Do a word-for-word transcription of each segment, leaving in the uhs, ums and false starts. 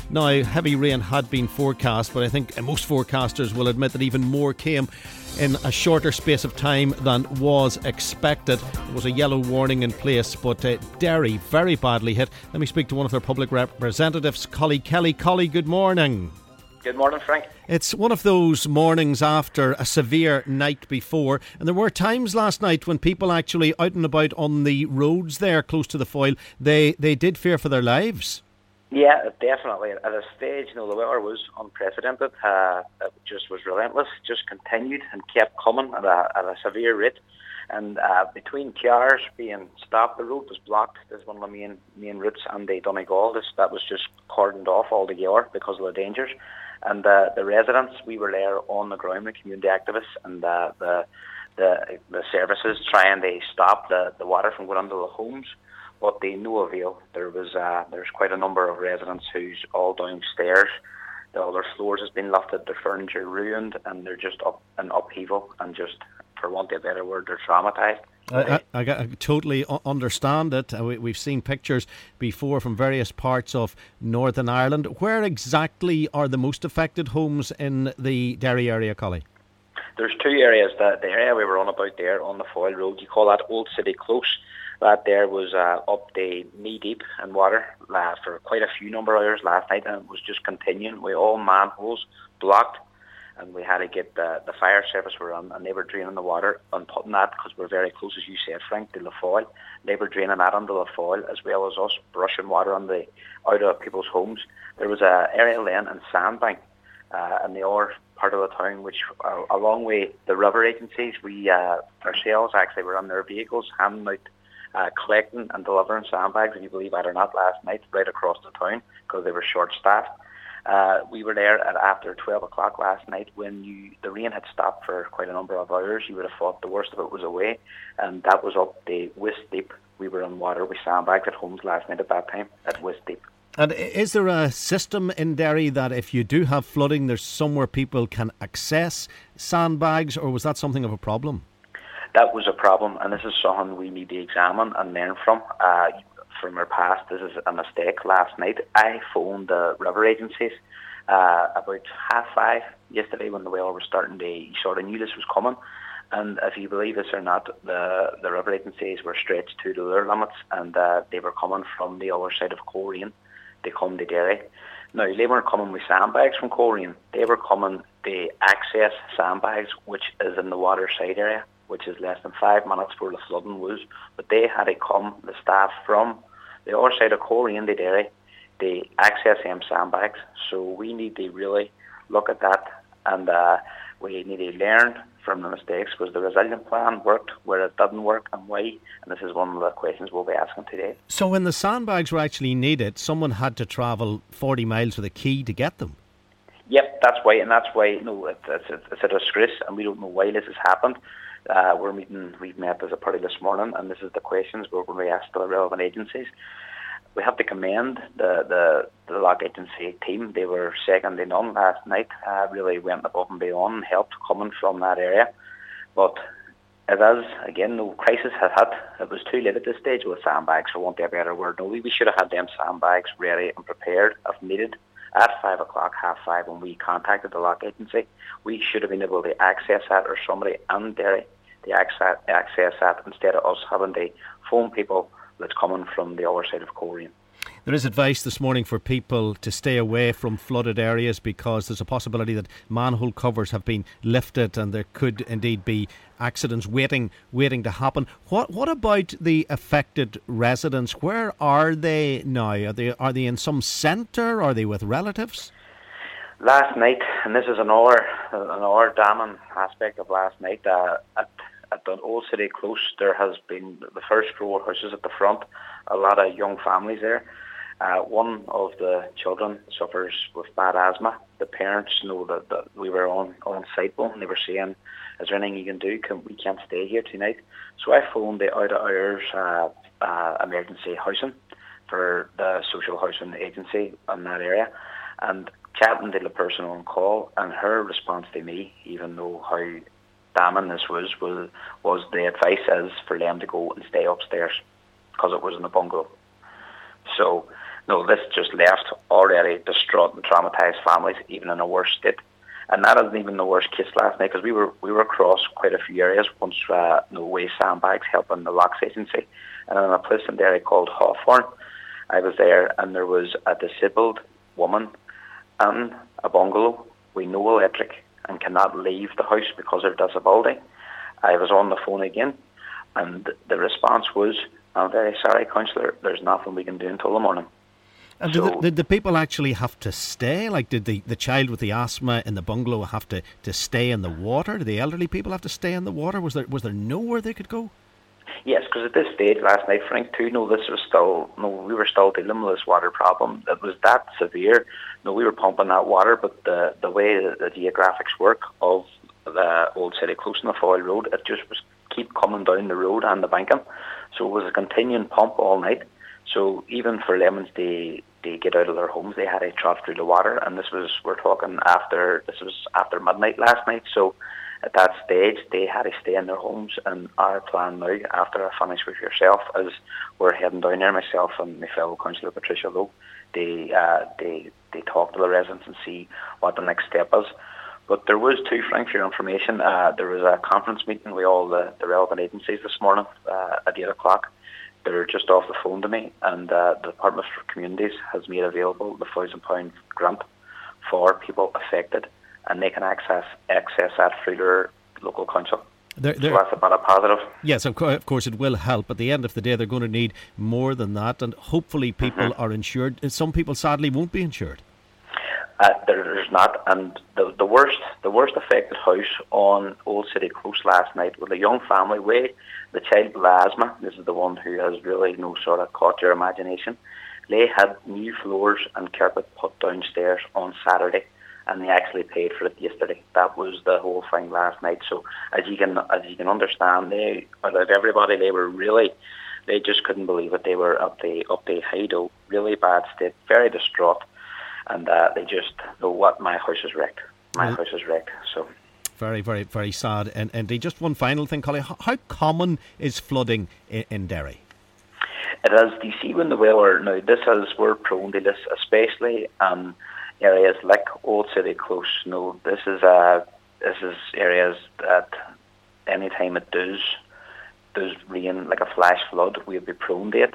Now, heavy rain had been forecast, but I think most forecasters will admit that even more came in a shorter space of time than was expected. There was a yellow warning in place, but uh, Derry very badly hit. Let me speak to one of their public representatives, Collie Kelly. Collie, good morning. Good morning, Frank. It's one of those mornings after a severe night before, and there were times last night when people actually out and about on the roads there close to the Foyle, they, they did fear for their lives. Yeah, definitely. At a stage, you know, the weather was unprecedented. Uh, it just was relentless, just continued and kept coming at a, at a severe rate. And uh, between cars being stopped, the road was blocked. There's one of the main main routes on the Donegal. This, that was just cordoned off altogether because of the dangers. And uh, the residents, we were there on the ground, the community activists and uh, the, the the services trying to stop the, the water from going under the homes. But they no avail. There was uh, there's quite a number of residents who's all downstairs. The other floors has been lifted, their furniture ruined, and they're just up in upheaval and just, for want of a better word, they're traumatised. I, I, I totally understand it. We, we've seen pictures before from various parts of Northern Ireland. Where exactly are the most affected homes in the Derry area, Collie? There's two areas. That the area we were on about there on the Foyle Road, you call that Old City Close. That there was uh, up to knee deep in water uh, for quite a few number of hours last night, and it was just continuing with all manholes blocked, and we had to get the, the fire service were on, and they were draining the water and putting that, because we're very close, as you said, Frank, to the Foyle. They were draining that under the Foyle, as well as us brushing water on the out of people's homes. There was a area then in Sandbank, uh, in the other part of the town, which uh, along with the river agencies, we uh, ourselves actually were on their vehicles handing out Uh, collecting and delivering sandbags, if you believe that or not, last night right across the town because they were short-staffed. Uh, we were there at after twelve o'clock last night when you, the rain had stopped for quite a number of hours. You would have thought the worst of it was away, and that was up the waist deep. We were in water with sandbags at homes last night at that time, at waist deep. And is there a system in Derry that if you do have flooding, there's somewhere people can access sandbags, or was that something of a problem? That was a problem, and this is something we need to examine and learn from. Uh, from our past, this is a mistake. Last night, I phoned the river agencies uh, about half five yesterday when the weather was starting to, you sort of knew this was coming. And if you believe this or not, the, the river agencies were stretched to their limits, and uh, they were coming from the other side of Coleraine. They come to Derry. Now, they weren't coming with sandbags from Coleraine. They were coming to access sandbags, which is in the waterside area, which is less than five minutes where the flooding was. But they had to come, the staff from the other side of Coleraine to Derry, to access them sandbags. So we need to really look at that, and uh, we need to learn from the mistakes. Was the resilient plan worked, where it didn't work, and why? And this is one of the questions we'll be asking today. So when the sandbags were actually needed, someone had to travel forty miles with a key to get them? Yep, that's why, and that's why, you know, it's, it's, it's a disgrace, and we don't know why this has happened. Uh, we're meeting, we've met as a party this morning, and this is the questions we're going to ask the relevant agencies. We have to commend the, the, the Lock Agency team. They were second to none last night, uh, really went above and beyond and helped coming from that area. But it is, again, no crisis has hit. It was too late at this stage with sandbags, for want of a better word. No, we should have had them sandbags ready and prepared if needed. At five o'clock, half five, when we contacted the Lock Agency, we should have been able to access that, or somebody in Derry to access, access that, instead of us having to phone people that's coming from the other side of Coleraine. There is advice this morning for people to stay away from flooded areas because there's a possibility that manhole covers have been lifted and there could indeed be accidents waiting waiting to happen. What what about the affected residents? Where are they now? Are they are they in some centre? Are they with relatives? Last night, and this is another another damning aspect of last night, uh, at at the Old City Close, there has been the first row of houses at the front, a lot of young families there. Uh, one of the children suffers with bad asthma. The parents know that, that we were on, on site and they were saying, is there anything you can do? Can, we can't stay here tonight. So I phoned the out of hours uh, uh, emergency housing for the social housing agency in that area, and chatting to the person on call, and her response to me, even though how damning this was, was, was the advice is for them to go and stay upstairs because it was in a bungalow. So No, this just left already distraught and traumatised families, even in a worse state. And that isn't even the worst case last night, because we were we were across quite a few areas once uh, no way sandbags helping the Locks Agency, and in a place in Derry called Hawthorne. I was there, and there was a disabled woman in a bungalow with no electric and cannot leave the house because of her disability. I was on the phone again, and the response was, "I'm very sorry, councillor, there's nothing we can do until the morning." And so, did, the, did the people actually have to stay? Like, did the, the child with the asthma in the bungalow have to, to stay in the water? Did the elderly people have to stay in the water? Was there was there nowhere they could go? Yes, because at this stage last night, Frank, too, no, this was still, no, we were still dealing with this water problem. It was that severe. No, we were pumping that water, but the the way that the geographics work of the Old City Close on the Foyle Road, it just was keep coming down the road and the banking. So it was a continuing pump all night. So even for lemons, they they get out of their homes, they had to trot through the water, and this was we're talking after this was after midnight last night. So at that stage, they had to stay in their homes. And our plan now, after I finish with yourself, is we're heading down there, myself and my fellow councillor Patricia Lowe. They uh, they they talk to the residents and see what the next step is. But there was too, Frank, for your information, uh, there was a conference meeting with all the, the relevant agencies this morning uh, at eight o'clock. They're just off the phone to me, and uh, the Department for Communities has made available the one thousand pounds grant for people affected, and they can access access that through their local council. They're, they're, so that's about a positive. Yes, of course, of course it will help. At the end of the day, they're going to need more than that, and hopefully people mm-hmm. are insured. Some people sadly won't be insured. Uh, there, there's not, and the the worst the worst affected house on Old City Close last night with a young family way. The child with asthma, this is the one who has really no sort of caught your imagination. They had new floors and carpet put downstairs on Saturday, and they actually paid for it yesterday. That was the whole thing last night. So as you can as you can understand, they out of everybody, they were really, they just couldn't believe it. They were up the up the Hido, really bad state, very distraught. And uh, they just know what my house is wrecked. My mm. house is wrecked. So very, very, very sad. And indeed, just one final thing, Colin. How, how common is flooding in, in Derry? It is. Do you see when the weather now? This is we're prone to this, especially um, areas like Old City Close. No, this is uh, this is areas that any time it does does rain like a flash flood, we'll be prone to it.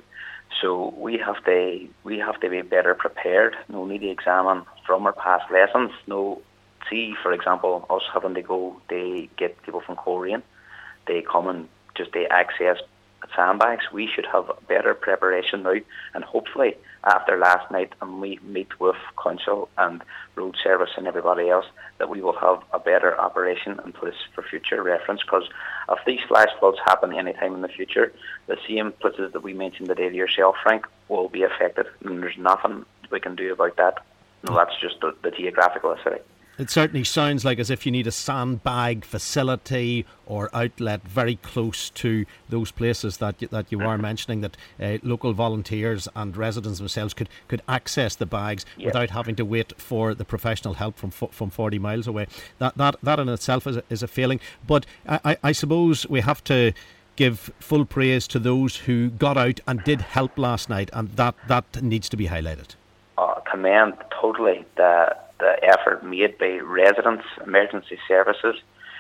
So we have to we have to be better prepared. No, need to examine from our past lessons. No, see, for example, us having to go, they get people from Coleraine, they come and just they access sandbags. We should have better preparation now, and hopefully after last night, and we meet with council and road service and everybody else, that we will have a better operation in place for future reference. Because if these flash floods happen any time in the future, the same places that we mentioned today to yourself, Frank, will be affected, and there's nothing we can do about that. No, that's just the, the geographical city. It certainly sounds like as if you need a sandbag facility or outlet very close to those places that you, that you are mentioning, that uh, local volunteers and residents themselves could, could access the bags yep. without having to wait for the professional help from from forty miles away. That that that in itself is a, is a failing. But I, I suppose we have to give full praise to those who got out and did help last night, and that, that needs to be highlighted. Uh, commend totally the the effort made by residents, emergency services,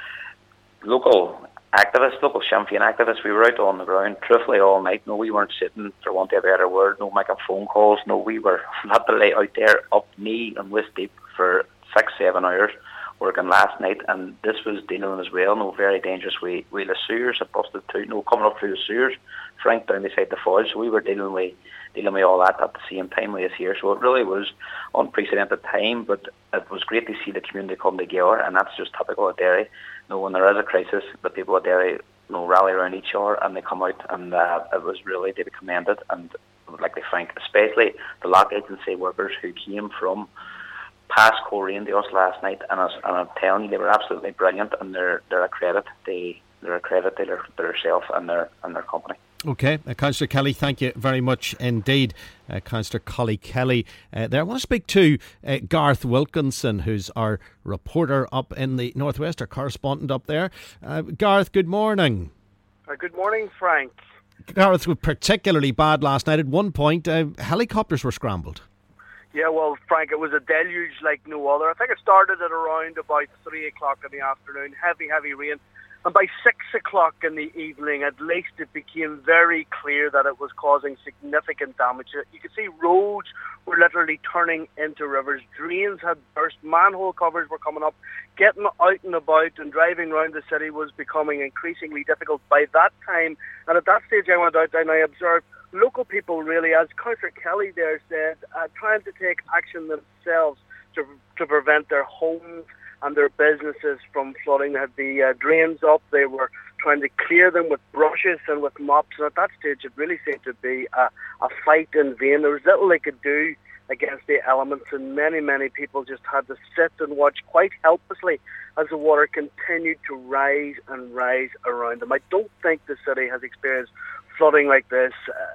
local activists, local Sinn Féin activists. We were out on the ground, truthfully, all night. No, we weren't sitting, for want of a better word, no making phone calls. No, we were literally out there up knee and waist deep for six, seven hours working last night, and this was dealing as well. No, very dangerous. We, we the sewers had busted too. No, coming up through the sewers, Frank down beside the Foyle. So we were dealing with dealing with all that at the same time we was here. So it really was unprecedented time, but it was great to see the community come together, and that's just typical of Derry. You know, when there is a crisis, the people of Derry, you know, rally around each other and they come out, and uh, it was really to be commended. And I would like to thank especially the Lock Agency workers who came from past Coleraine to us last night, and, us, and I'm telling you, they were absolutely brilliant, and they're they're a credit. They they're a credit to their, their self and their and their company. Okay, uh, Councillor Kelly, thank you very much indeed. Uh, Councillor Collie Kelly uh, there. I want to speak to uh, Garth Wilkinson, who's our reporter up in the Northwest, our correspondent up there. Uh, Garth, good morning. Uh, good morning, Frank. Gareth, was particularly bad last night. At one point, uh, helicopters were scrambled. Yeah, well, Frank, it was a deluge like no other. I think it started at around about three o'clock in the afternoon, heavy, heavy rain. And by six o'clock in the evening, at least it became very clear that it was causing significant damage. You could see roads were literally turning into rivers. Drains had burst. Manhole covers were coming up. Getting out and about and driving around the city was becoming increasingly difficult by that time. And at that stage, I went out and I observed local people really, as Councillor Kelly there said, uh, trying to take action themselves to, to prevent their homes and their businesses from flooding. They had the uh, drains up. They were trying to clear them with brushes and with mops. And at that stage, it really seemed to be a, a fight in vain. There was little they could do against the elements, and many, many people just had to sit and watch quite helplessly as the water continued to rise and rise around them. I don't think the city has experienced flooding like this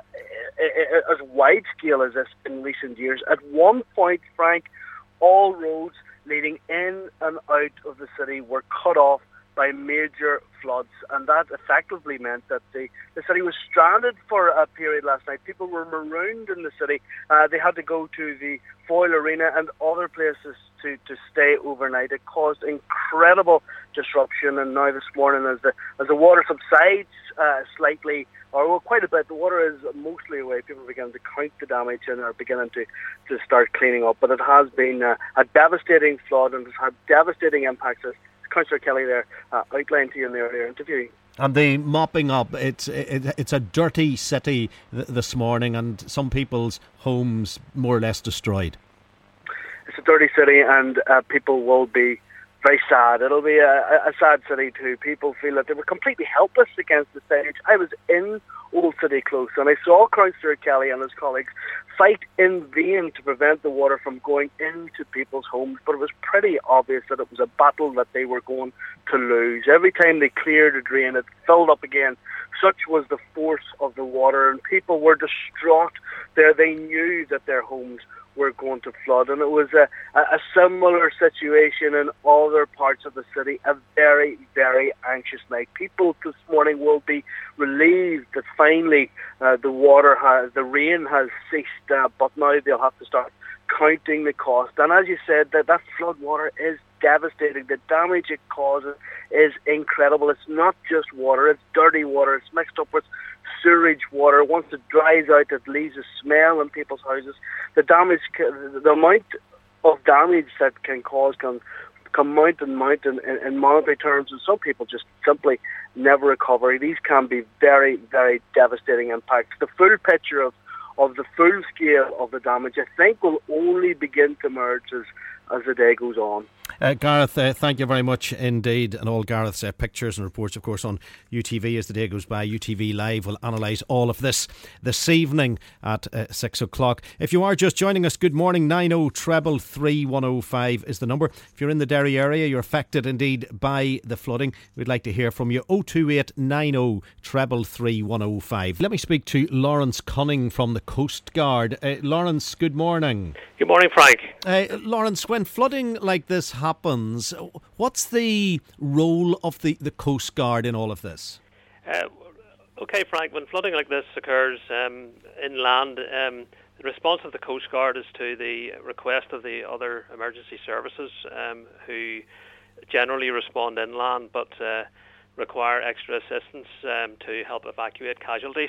uh, as wide scale as this in recent years. At one point, Frank, all roads leading in and out of the city were cut off by major floods, and that effectively meant that the, the city was stranded for a period last night. People were marooned in the city. Uh, they had to go to the Foyle Arena and other places to, to stay overnight. It caused incredible disruption, and now this morning as the as the water subsides uh, slightly, or well, quite a bit, the water is mostly away. People are beginning to count the damage and are beginning to, to start cleaning up. But it has been uh, a devastating flood and has had devastating impacts, as Councillor Kelly there uh, outlined to you in the earlier interview. And the mopping up, it's it, it's a dirty city th- this morning, and some people's homes more or less destroyed. It's a dirty city, and uh, people will be very sad. It'll be a, a sad city too. People feel that they were completely helpless against the stage. I was in Old City Close, and I saw Councillor Kelly and his colleagues fight in vain to prevent the water from going into people's homes, but it was pretty obvious that it was a battle that they were going to lose. Every time they cleared a drain, it filled up again. Such was the force of the water, and people were distraught there. They knew that their homes were going to flood, and it was a, a similar situation in other parts of the city. A very, very anxious night. People this morning will be relieved that finally uh, the water has, the rain has ceased, uh, but now they'll have to start counting the cost. And as you said, that that flood water is devastating. The damage it causes is incredible. It's not just water; it's dirty water. It's mixed up with sewage water. Once it dries out, it leaves a smell in people's houses. The damage, the amount of damage that can cause can, can mount and mount in, in, in monetary terms, and some people just simply never recover. These can be very, very devastating impacts. The full picture of, of the full scale of the damage, I think, will only begin to emerge as, as the day goes on. Uh, Gareth, uh, thank you very much indeed. And all Gareth's uh, pictures and reports, of course, on U T V as the day goes by. U T V Live will analyse all of this this evening at uh, six o'clock. If you are just joining us, good morning. nine oh treble three one oh five is the number. If you're in the Derry area, you're affected indeed by the flooding, we'd like to hear from you. oh two eight nine oh treble three one oh five. Let me speak to Lawrence Cunning from the Coast Guard. Uh, Lawrence, good morning. Good morning, Frank. Uh, Lawrence, when flooding like this happens, what's the role of the, the Coast Guard in all of this? Uh, okay, Frank, when flooding like this occurs um, inland, um, the response of the Coast Guard is to the request of the other emergency services um, who generally respond inland but uh, require extra assistance um, to help evacuate casualties.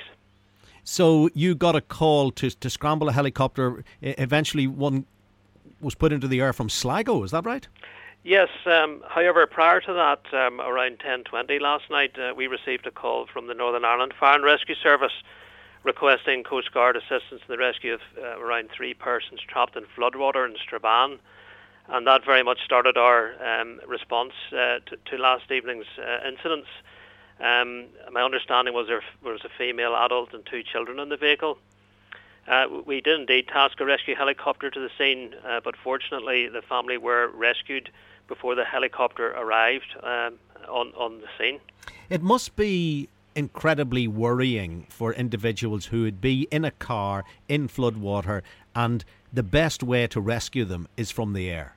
So you got a call to to scramble a helicopter. Eventually one was put into the air from Sligo, is that right? Yes, um, however, prior to that, um, around ten twenty last night, uh, we received a call from the Northern Ireland Fire and Rescue Service requesting Coast Guard assistance in the rescue of uh, around three persons trapped in floodwater in Strabane. And that very much started our um, response uh, to, to last evening's uh, incidents. Um, my understanding was there was a female adult and two children in the vehicle. Uh, we did indeed task a rescue helicopter to the scene, uh, but fortunately the family were rescued before the helicopter arrived um, on, on the scene. It must be incredibly worrying for individuals who would be in a car in floodwater, and the best way to rescue them is from the air.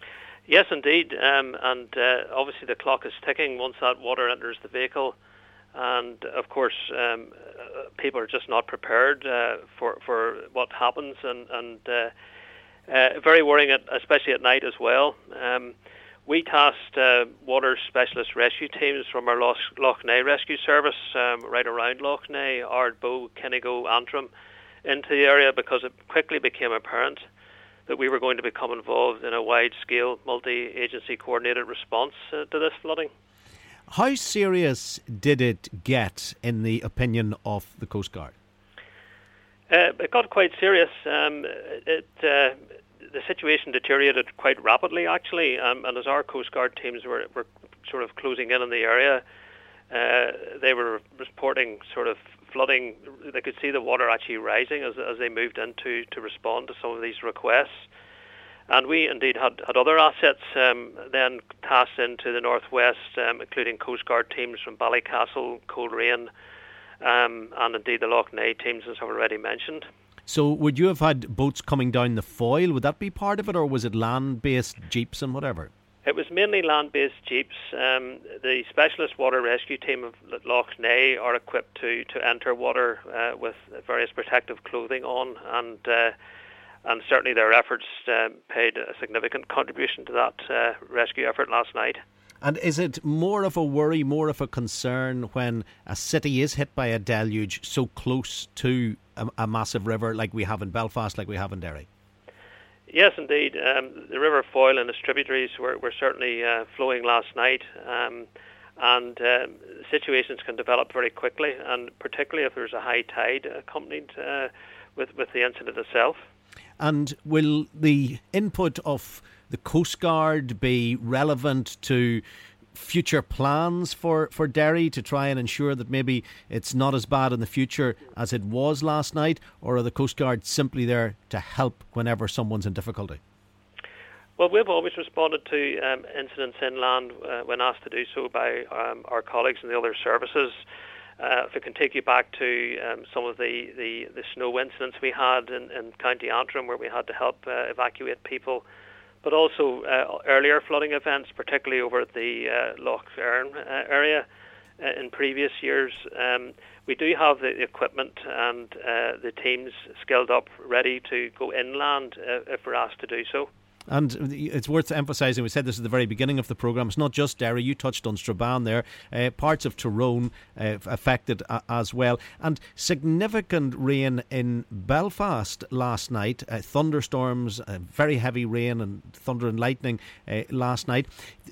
Yes, indeed, um, and uh, obviously the clock is ticking once that water enters the vehicle. and of course um, people are just not prepared uh, for for what happens, and and uh, uh, very worrying, at, especially at night as well. Um, we tasked uh, water specialist rescue teams from our Loch, Loch Ney Rescue Service um, right around Loch Ney, Ardbow, Kinnigo, Antrim, into the area because it quickly became apparent that we were going to become involved in a wide-scale, multi-agency coordinated response uh, to this flooding. How serious did it get, in the opinion of the Coast Guard? Uh, it got quite serious. Um, it, uh, the situation deteriorated quite rapidly, actually, um, and as our Coast Guard teams were, were sort of closing in on the area, uh, they were reporting sort of flooding. They could see the water actually rising as as they moved in to, to respond to some of these requests. And we indeed had, had other assets um, then tasked into the northwest, um, including Coast Guard teams from Ballycastle, Coleraine, um, and indeed the Loch Ney teams, as I've already mentioned. So would you have had boats coming down the Foyle? Would that be part of it, or was it land-based jeeps and whatever? It was mainly land-based jeeps. Um, the specialist water rescue team of Loch Ney are equipped to, to enter water uh, with various protective clothing on, and uh, and certainly their efforts uh, paid a significant contribution to that uh, rescue effort last night. And is it more of a worry, more of a concern when a city is hit by a deluge so close to a, a massive river like we have in Belfast, like we have in Derry? Yes, indeed. Um, the River Foyle and its tributaries were, were certainly uh, flowing last night, um, and um, situations can develop very quickly, and particularly if there's a high tide accompanied uh, with, with the incident itself. And will the input of the Coast Guard be relevant to future plans for, for Derry to try and ensure that maybe it's not as bad in the future as it was last night, or are the Coast Guard simply there to help whenever someone's in difficulty? Well, we've always responded to um, incidents inland uh, when asked to do so by um, our colleagues in the other services. Uh, if I can take you back to um, some of the, the, the snow incidents we had in, in County Antrim, where we had to help uh, evacuate people, but also uh, earlier flooding events, particularly over at the uh, Loch Erne uh, area uh, in previous years. Um, we do have the equipment and uh, the teams skilled up, ready to go inland uh, if we're asked to do so. And it's worth emphasising, we said this at the very beginning of the programme, it's not just Derry. You touched on Strabane there, uh, parts of Tyrone uh, affected uh, as well, and significant rain in Belfast last night, uh, thunderstorms, uh, very heavy rain and thunder and lightning uh, last night.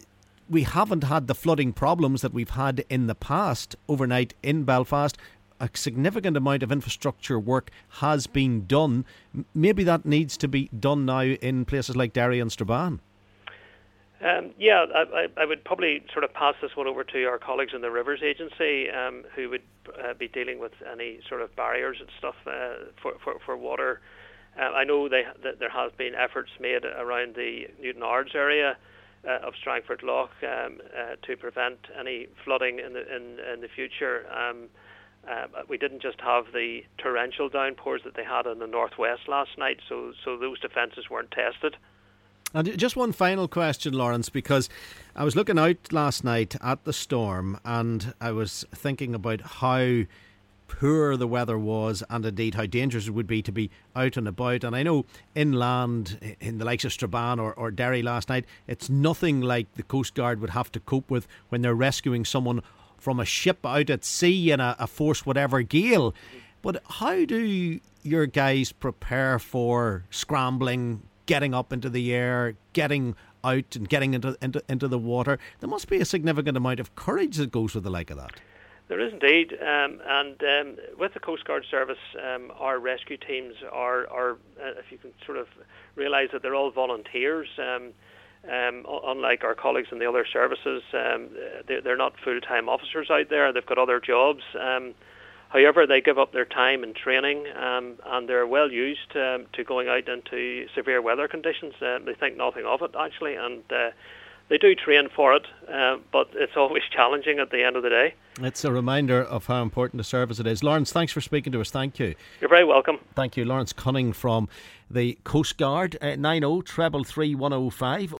We haven't had the flooding problems that we've had in the past overnight in Belfast. A significant amount of infrastructure work has been done. Maybe that needs to be done now in places like Derry and Strabane. Um, yeah, I, I would probably sort of pass this one over to our colleagues in the Rivers Agency, um, who would uh, be dealing with any sort of barriers and stuff uh, for, for, for water. Uh, I know they, that there has been efforts made around the Newton Ards area uh, of Strangford Lough um, uh, to prevent any flooding in the in, in the future. Um, Uh, we didn't just have the torrential downpours that they had in the northwest last night, so so those defences weren't tested. And just one final question, Lawrence, because I was looking out last night at the storm and I was thinking about how poor the weather was and indeed how dangerous it would be to be out and about. And I know inland, in the likes of Strabane or, or Derry last night, it's nothing like the Coast Guard would have to cope with when they're rescuing someone from a ship out at sea in a, a force whatever gale. But how do your guys prepare for scrambling, getting up into the air, getting out and getting into, into into the water? There must be a significant amount of courage that goes with the like of that. There is indeed, um, and um, with the Coast Guard Service, um, our rescue teams are, are uh, if you can sort of realise that they're all volunteers. Um, Um, unlike our colleagues in the other services, um, they're, they're not full-time officers out there. They've got other jobs. Um, however, they give up their time and training, um, and they're well used um, to going out into severe weather conditions. Uh, they think nothing of it, actually, and uh, they do train for it, uh, but it's always challenging at the end of the day. It's a reminder of how important a service it is. Lawrence, thanks for speaking to us. Thank you. You're very welcome. Thank you. Lawrence Cunning from the Coast Guard, uh, nine oh, treble three, one oh five.